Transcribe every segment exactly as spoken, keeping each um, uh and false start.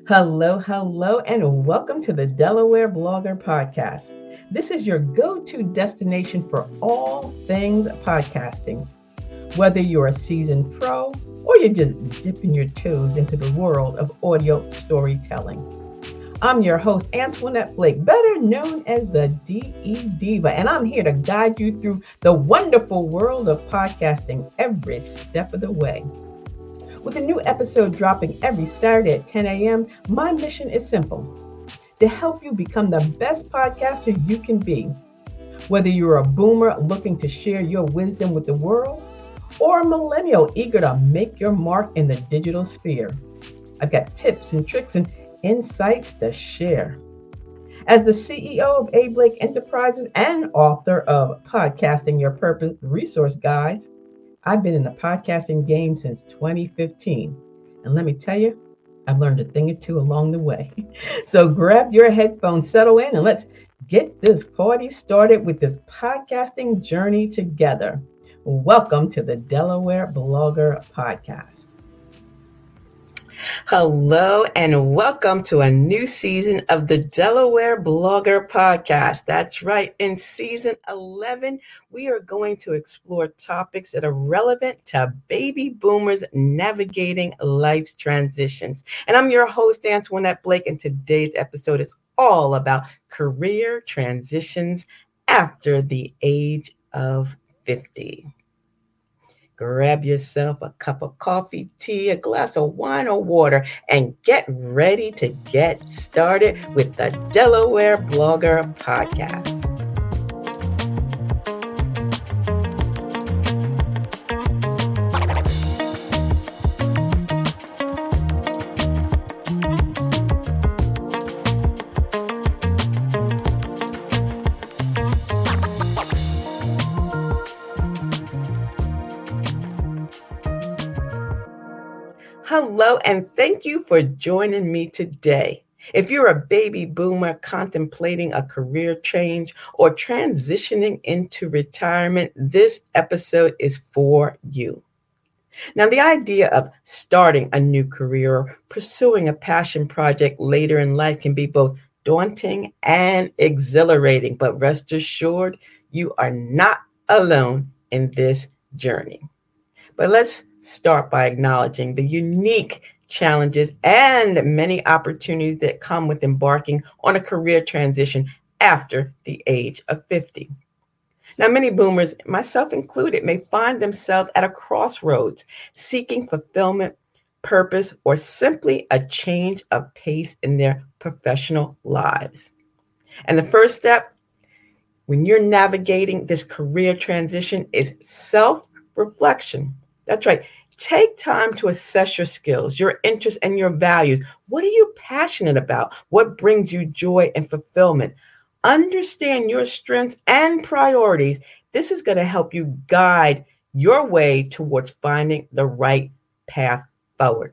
Hello, hello, and welcome to the Delaware Blogger Podcast. This is your go-to destination for all things podcasting. Whether you're a seasoned pro or you're just dipping your toes into the world of audio storytelling. I'm your host, Antoinette Blake, better known as the D E Diva, and I'm here to guide you through the wonderful world of podcasting every step of the way. With a new episode dropping every Saturday at ten a.m., my mission is simple: to help you become the best podcaster you can be. Whether you're a boomer looking to share your wisdom with the world, or a millennial eager to make your mark in the digital sphere, I've got tips and tricks and insights to share. As the C E O of A. Blake Enterprises and author of Podcasting Your Purpose Resource Guides, I've been in the podcasting game since twenty fifteen. And let me tell you, I've learned a thing or two along the way. So grab your headphones, settle in, and let's get this party started with this podcasting journey together. Welcome to the Delaware Blogger Podcast. Hello and welcome to a new season of the Delaware Blogger Podcast. That's right. In season eleven, we are going to explore topics that are relevant to baby boomers navigating life's transitions. And I'm your host, Antoinette Blake, and today's episode is all about career transitions after the age of fifty. Grab yourself a cup of coffee, tea, a glass of wine or water, and get ready to get started with the Delaware Blogger Podcast. Hello, and thank you for joining me today. If you're a baby boomer contemplating a career change or transitioning into retirement, this episode is for you. Now, the idea of starting a new career or pursuing a passion project later in life can be both daunting and exhilarating, but rest assured, you are not alone in this journey. But let's start by acknowledging the unique challenges and many opportunities that come with embarking on a career transition after the age of fifty. Now, many boomers, myself included, may find themselves at a crossroads, seeking fulfillment, purpose, or simply a change of pace in their professional lives. And the first step when you're navigating this career transition is self-reflection. That's right. Take time to assess your skills, your interests, and your values. What are you passionate about? What brings you joy and fulfillment? Understand your strengths and priorities. This is going to help you guide your way towards finding the right path forward.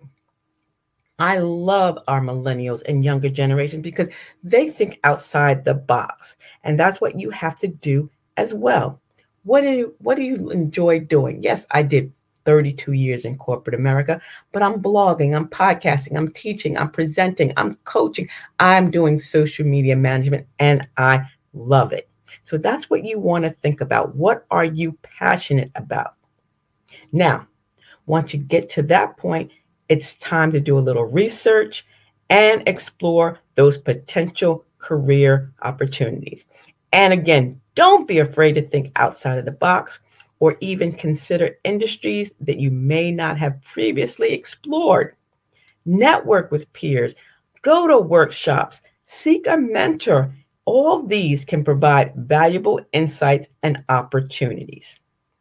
I love our millennials and younger generations because they think outside the box. And that's what you have to do as well. What do you, what do you enjoy doing? Yes, I did thirty-two years in corporate America, but I'm blogging, I'm podcasting, I'm teaching, I'm presenting, I'm coaching, I'm doing social media management, and I love it. So that's what you want to think about. What are you passionate about? Now, once you get to that point, it's time to do a little research and explore those potential career opportunities. And again, don't be afraid to think outside of the box, or even consider industries that you may not have previously explored. Network with peers, go to workshops, seek a mentor. All these can provide valuable insights and opportunities.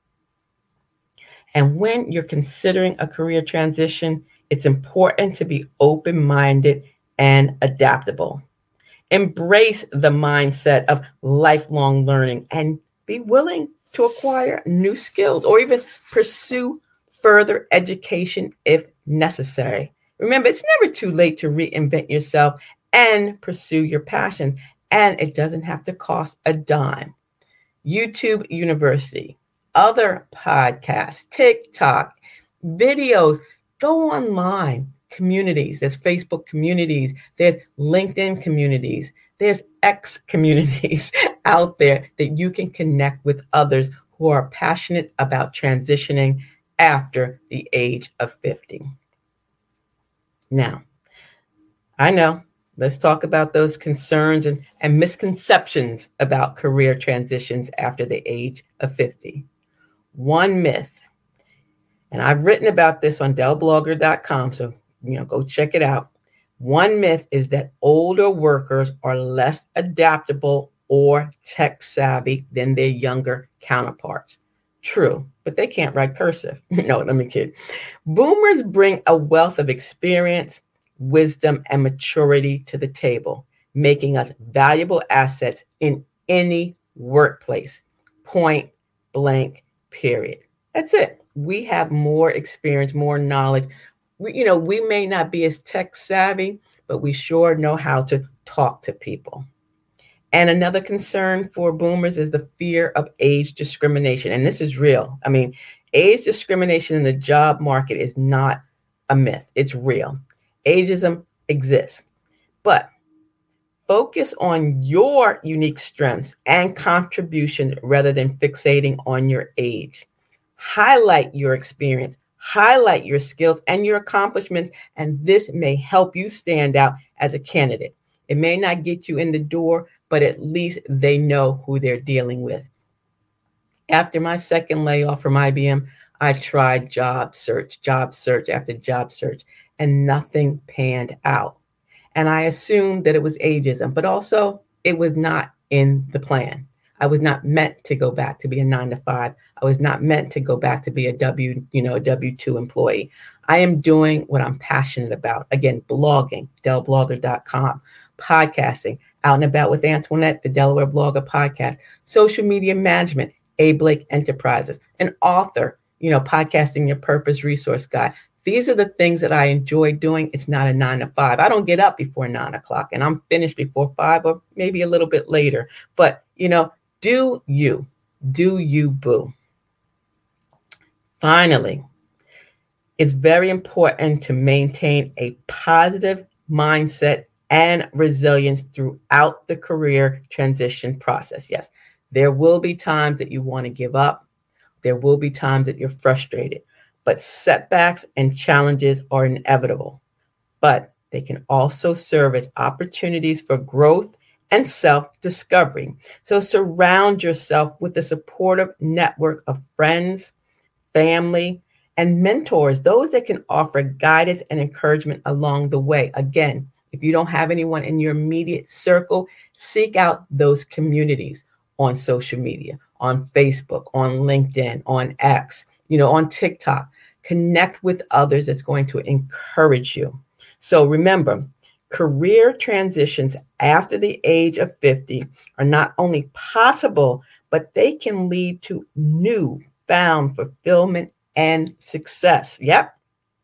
And when you're considering a career transition, it's important to be open-minded and adaptable. Embrace the mindset of lifelong learning and be willing to acquire new skills or even pursue further education if necessary. Remember, it's never too late to reinvent yourself and pursue your passions, and it doesn't have to cost a dime. YouTube University, other podcasts, TikTok, videos, go online, communities. There's Facebook communities. There's LinkedIn communities. There's X communities out there that you can connect with others who are passionate about transitioning after the age of fifty. Now, I know, let's talk about those concerns and, and misconceptions about career transitions after the age of fifty. One myth, and I've written about this on Dell Blogger dot com, so you know, go check it out. One myth is that older workers are less adaptable or tech savvy than their younger counterparts. True, but they can't write cursive. No, let me kid. Boomers bring a wealth of experience, wisdom, and maturity to the table, making us valuable assets in any workplace. Point blank, period. That's it. We have more experience, more knowledge. We, you know, we may not be as tech savvy, but we sure know how to talk to people. And another concern for boomers is the fear of age discrimination. And this is real. I mean, age discrimination in the job market is not a myth. It's real. Ageism exists. But focus on your unique strengths and contributions rather than fixating on your age. Highlight your experience, highlight your skills and your accomplishments, and this may help you stand out as a candidate. It may not get you in the door, but at least they know who they're dealing with. After my second layoff from I B M, I tried job search, job search after job search, and nothing panned out. And I assumed that it was ageism, but also it was not in the plan. I was not meant to go back to be a nine to five. I was not meant to go back to be a W, you know, a W two employee. I am doing what I'm passionate about. Again, blogging, Dell Blogger dot com, podcasting, Out and About with Antoinette, the Delaware Blogger podcast, social media management, A. Blake Enterprises, an author, you know, Podcasting Your Purpose resource guide. These are the things that I enjoy doing. It's not a nine to five. I don't get up before nine o'clock and I'm finished before five or maybe a little bit later. But, you know, do you, do you, boo. Finally, it's very important to maintain a positive mindset and resilience throughout the career transition process. Yes, there will be times that you want to give up. There will be times that you're frustrated, but setbacks and challenges are inevitable, but they can also serve as opportunities for growth and self-discovery. So surround yourself with a supportive network of friends, family, and mentors, those that can offer guidance and encouragement along the way. Again, if you don't have anyone in your immediate circle, seek out those communities on social media, on Facebook, on LinkedIn, on X, you know, on TikTok. Connect with others that's going to encourage you. So remember, career transitions after the age of fifty are not only possible, but they can lead to new found fulfillment and success. Yep.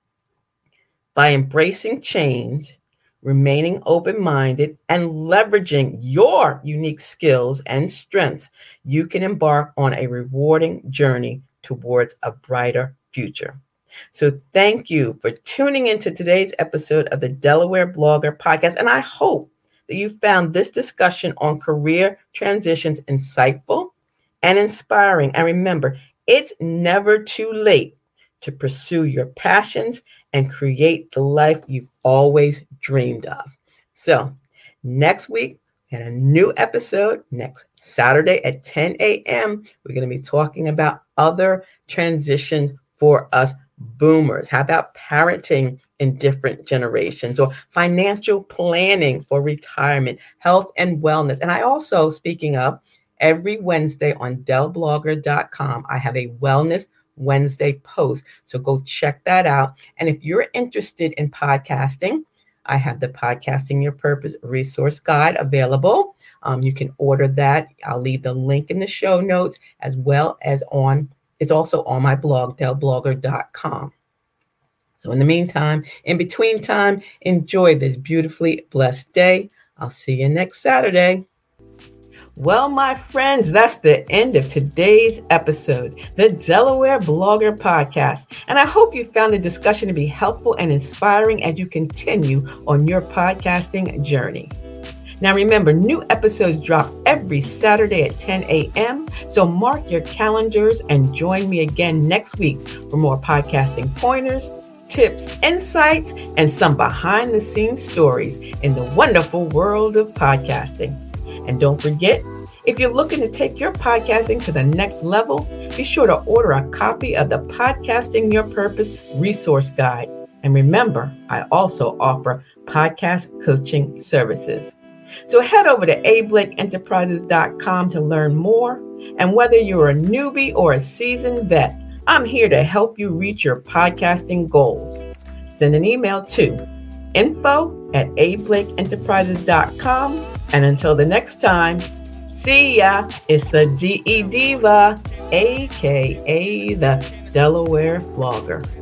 By embracing change, remaining open-minded, and leveraging your unique skills and strengths, you can embark on a rewarding journey towards a brighter future. So thank you for tuning into today's episode of the Delaware Blogger podcast. And I hope that you found this discussion on career transitions insightful and inspiring. And remember, it's never too late to pursue your passions and create the life you've always dreamed of. So next week, we had a new episode next Saturday at ten a.m. We're going to be talking about other transitions for us boomers. How about parenting in different generations, or financial planning for retirement, health and wellness? And I also, speaking of, every Wednesday on Dell Blogger dot com, I have a Wellness Wednesday post. So go check that out. And if you're interested in podcasting, I have the Podcasting Your Purpose resource guide available. Um, you can order that. I'll leave the link in the show notes, as well as on, it's also on my blog, Dell Blogger dot com. So in the meantime, in between time, enjoy this beautifully blessed day. I'll see you next Saturday. Well, my friends, that's the end of today's episode, the Delaware Blogger Podcast. And I hope you found the discussion to be helpful and inspiring as you continue on your podcasting journey. Now, remember, new episodes drop every Saturday at ten a.m., so mark your calendars and join me again next week for more podcasting pointers, tips, insights, and some behind-the-scenes stories in the wonderful world of podcasting. And don't forget, if you're looking to take your podcasting to the next level, be sure to order a copy of the Podcasting Your Purpose Resource Guide. And remember, I also offer podcast coaching services. So head over to a blake enterprises dot com to learn more. And whether you're a newbie or a seasoned vet, I'm here to help you reach your podcasting goals. Send an email to info at a blake enterprises dot com. And until the next time, see ya. It's the D E Diva, aka the Delaware Blogger.